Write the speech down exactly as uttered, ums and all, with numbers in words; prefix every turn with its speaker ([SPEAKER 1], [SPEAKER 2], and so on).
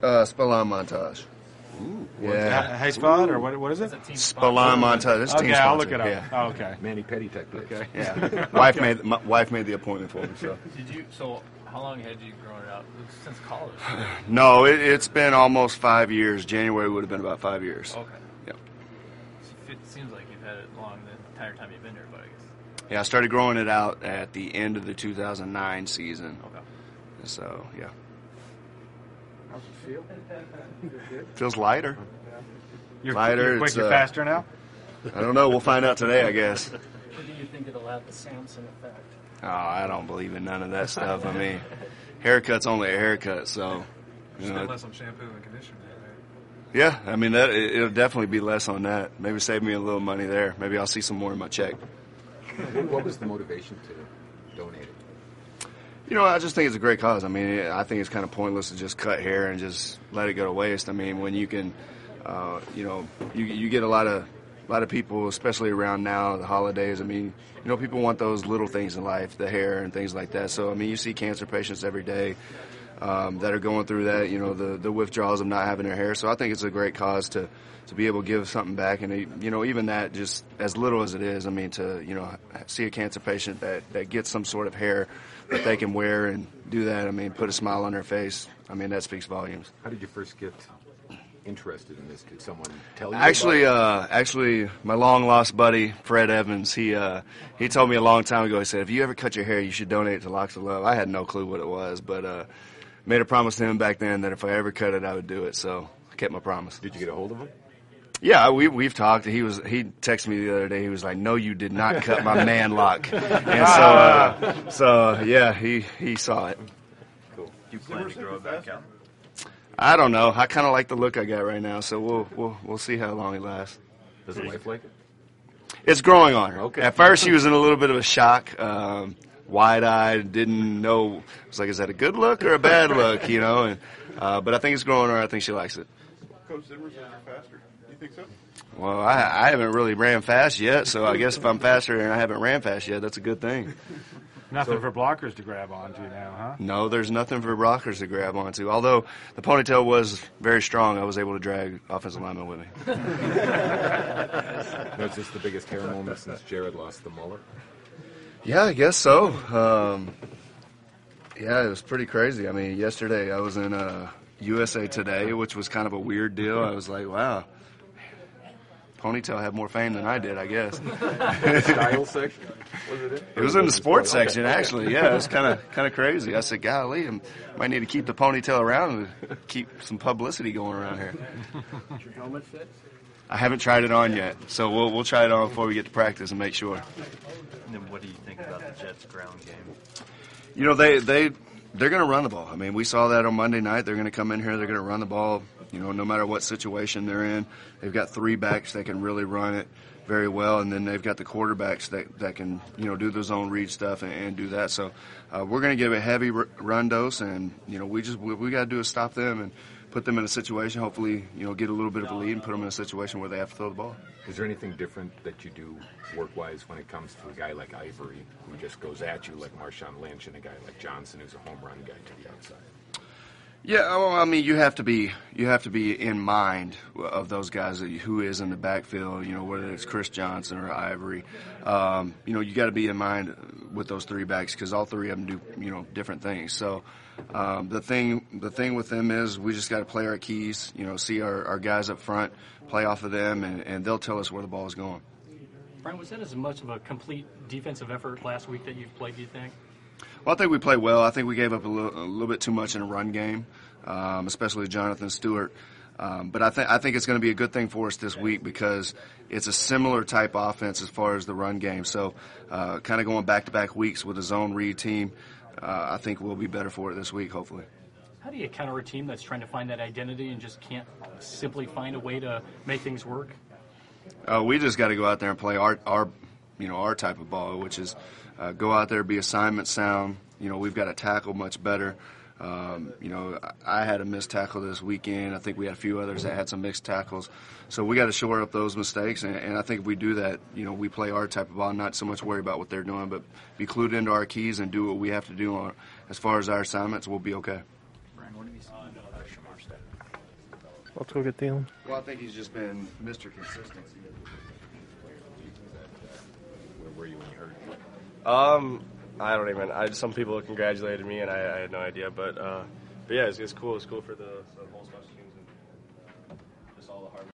[SPEAKER 1] Uh, Spillane Montage.
[SPEAKER 2] Ooh.
[SPEAKER 1] Yeah.
[SPEAKER 3] Hey, Spud, or what? What is it?
[SPEAKER 1] Spillane Montage. It's
[SPEAKER 3] Okay,
[SPEAKER 1] team
[SPEAKER 3] I'll look
[SPEAKER 1] sponsored.
[SPEAKER 3] it up.
[SPEAKER 1] Yeah.
[SPEAKER 3] Oh, okay.
[SPEAKER 2] Manny Petty type place.
[SPEAKER 3] Okay.
[SPEAKER 1] Yeah. wife made my wife made the appointment for me. So.
[SPEAKER 4] Did you? So how long had you grown it out? Since college?
[SPEAKER 1] No, it, it's been almost five years. January would have been about five years.
[SPEAKER 4] Okay.
[SPEAKER 1] Yep.
[SPEAKER 4] It seems like you've had it long the entire time you've been here, but I guess.
[SPEAKER 1] Yeah, I started growing it out at the end of the two thousand nine season.
[SPEAKER 4] Okay.
[SPEAKER 1] So yeah.
[SPEAKER 2] How's it feel?
[SPEAKER 1] Feels lighter.
[SPEAKER 3] You're,
[SPEAKER 1] Lighter,
[SPEAKER 3] you're quick,
[SPEAKER 1] it's,
[SPEAKER 3] you're
[SPEAKER 1] uh,
[SPEAKER 3] faster now?
[SPEAKER 1] I don't know. We'll find out today, I guess.
[SPEAKER 5] Or do you think it'll have the Samson effect?
[SPEAKER 1] Oh, I don't believe in none of that stuff. I mean, haircut's only a haircut, so. You know,
[SPEAKER 6] Spend less on shampoo and conditioner, right?
[SPEAKER 1] yeah, I mean, that it, it'll definitely be less on that. Maybe save me a little money there. Maybe I'll see some more in my check.
[SPEAKER 2] What was the motivation to donate it?
[SPEAKER 1] You know, I just think it's a great cause. I mean, I think it's kind of pointless to just cut hair and just let it go to waste. I mean, when you can, uh, you know, you you get a lot of a lot of people, especially around now, the holidays. I mean, you know, people want those little things in life, the hair and things like that. So, I mean, you see cancer patients every day um, that are going through that, you know, the, the withdrawals of not having their hair. So I think it's a great cause to, to be able to give something back. And, you know, even that, just as little as it is, I mean, to, you know, see a cancer patient that, that gets some sort of hair that they can wear and do that, I mean, put a smile on their face, I mean, that speaks volumes.
[SPEAKER 2] How did you first get interested in this? Did someone tell you?
[SPEAKER 1] Actually,
[SPEAKER 2] about
[SPEAKER 1] uh, actually, my long lost buddy Fred Evans, he uh, he told me a long time ago. He said, "If you ever cut your hair, you should donate it to Locks of Love." I had no clue what it was, but uh, made a promise to him back then that if I ever cut it, I would do it. So I kept my promise.
[SPEAKER 2] Did you get a hold of him?
[SPEAKER 1] Yeah, we we've talked. He was he texted me the other day. He was like, "No, you did not cut my man lock." And so, uh, so yeah, he he saw it.
[SPEAKER 2] Cool.
[SPEAKER 4] Do you plan to grow it back out?
[SPEAKER 1] I don't know. I kind of like the look I got right now, so we'll we'll we'll see how long it lasts.
[SPEAKER 2] Does the wife like it?
[SPEAKER 1] It's growing on her.
[SPEAKER 2] Okay.
[SPEAKER 1] At first, she was in a little bit of a shock, um, wide-eyed, didn't know. I was like, "Is that a good look or a bad look?" You know. And uh, but I think it's growing on her. I think she likes it.
[SPEAKER 6] Coach Zimmer says you're faster. You think so?
[SPEAKER 1] Well, I, I haven't really ran fast yet, so I guess if I'm faster and I haven't ran fast yet, that's a good thing.
[SPEAKER 3] Nothing for blockers to grab onto now, huh?
[SPEAKER 1] No, there's nothing for blockers to grab onto. Although the ponytail was very strong, I was able to drag offensive linemen with me.
[SPEAKER 2] Was this the biggest hair moment since Jared lost the mullet?
[SPEAKER 1] Yeah, I guess so. Um, yeah, it was pretty crazy. I mean, yesterday I was in uh, U S A Today, which was kind of a weird deal. I was like, wow. Ponytail had more fame than I did, I guess.
[SPEAKER 2] Style section? Was it in?
[SPEAKER 1] It was in the sports
[SPEAKER 2] Okay.
[SPEAKER 1] section, actually. Yeah, it was kind of kind of crazy. I said, golly, I might need to keep the ponytail around and keep some publicity going around here.
[SPEAKER 5] Did your helmet fit?
[SPEAKER 1] I haven't tried it on yet, so we'll we'll try it on before we get to practice and make sure.
[SPEAKER 4] And then what do you think about the Jets' ground game?
[SPEAKER 1] You know, they they they're going to run the ball. I mean, we saw that on Monday night. They're going to come in here. They're going to run the ball. You know, no matter what situation they're in, they've got three backs that can really run it very well, and then they've got the quarterbacks that, that can, you know, do the zone read stuff and, and do that. So uh, we're going to give a heavy r- run dose, and, you know, we just we, we got to do is stop them and put them in a situation, hopefully, you know, get a little bit of a lead and put them in a situation where they have to throw the ball.
[SPEAKER 2] Is there anything different that you do work-wise when it comes to a guy like Ivory who just goes at you like Marshawn Lynch and a guy like Johnson who's a home run guy to the outside?
[SPEAKER 1] Yeah, well, I mean, you have to be you have to be in mind of those guys that, who is in the backfield. You know, whether it's Chris Johnson or Ivory. Um, you know, you got to be in mind with those three backs because all three of them do you know different things. So um, the thing the thing with them is we just got to play our keys. You know, see our, our guys up front, play off of them, and, and they'll tell us where the ball is going.
[SPEAKER 5] Brian, was that as much of a complete defensive effort last week that you've played, do you think?
[SPEAKER 1] Well, I think we played well. I think we gave up a little, a little bit too much in a run game, um, especially Jonathan Stewart. Um, but I think I think it's going to be a good thing for us this week because it's a similar type offense as far as the run game. So, uh, kind of going back-to-back weeks with a zone read team, uh, I think we'll be better for it this week, hopefully.
[SPEAKER 5] How do you counter a team that's trying to find that identity and just can't simply find a way to make things work?
[SPEAKER 1] Uh, we just got to go out there and play our our you know our type of ball, which is uh, go out there, be assignment sound. You know, we've got to tackle much better. Um, you know, I had a missed tackle this weekend. I think we had a few others that had some mixed tackles. So we got to shore up those mistakes, and, and I think if we do that, you know, we play our type of ball, not so much worry about what they're doing, but be clued into our keys and do what we have to do on as far as our assignments. We'll be okay.
[SPEAKER 4] Brian, what have you seen about Shamar Steph?
[SPEAKER 7] Let's go get Thielen.
[SPEAKER 1] Well, I think he's just been Mister Consistency.
[SPEAKER 2] Where were you when you heard?
[SPEAKER 7] Um, I don't even. I some people congratulated me, and I, I had no idea. But uh, but yeah, it's, it's cool. It's cool for the, the whole special teams and just all the hard.